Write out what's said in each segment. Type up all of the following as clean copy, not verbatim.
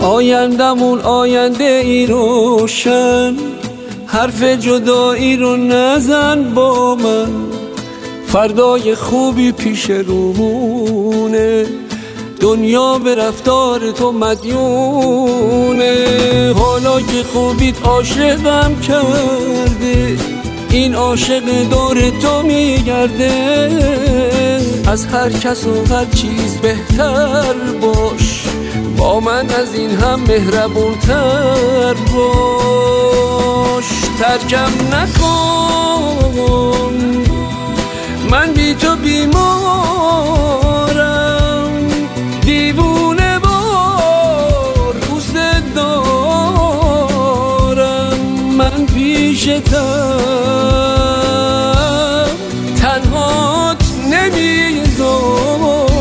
آیندمون آینده ای روشن، حرف جدایی رو نزن با من، فردای خوبی پیش رومونه، دنیا به رفتار تو مدیونه. حالا که خوبیت عاشقم کرده، این عاشق دور تو میگرده، از هر کس و هر چیز بهتر باش، با من از این هم مهربونتر باش. ترکم نکن، من بی تو بیمارم، دیوونه وار دوست دارم، من پیشتم تنهات نمیذارم.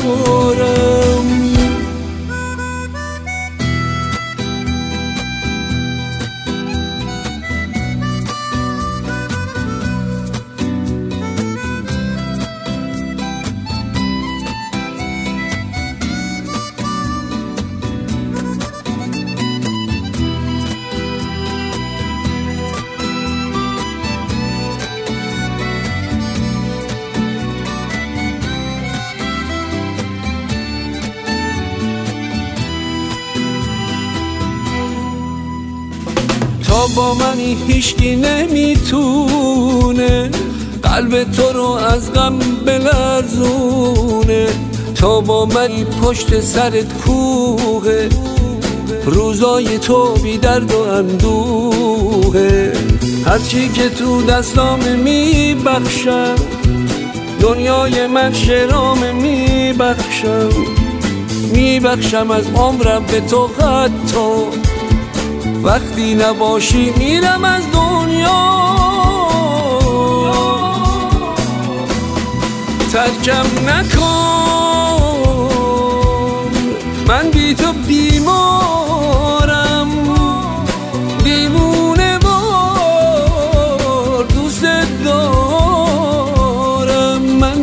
تا با منی هیچکی نمیتونه قلب تو رو از غم بلرزونه، تا با منی پشت سرت کوه، روزای تو بی درد و اندوه. هرچی که تو دستام میبخشم، دنیای من شرام میبخشم از عمرم به تو، حتی وقتی نباشی میرم از دنیا. ترکم نکن، من بی تو بیمارم، دیوونه وار دوست دارم، من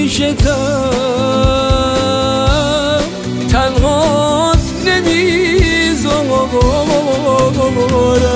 پیشتم تنهات نمیذارم.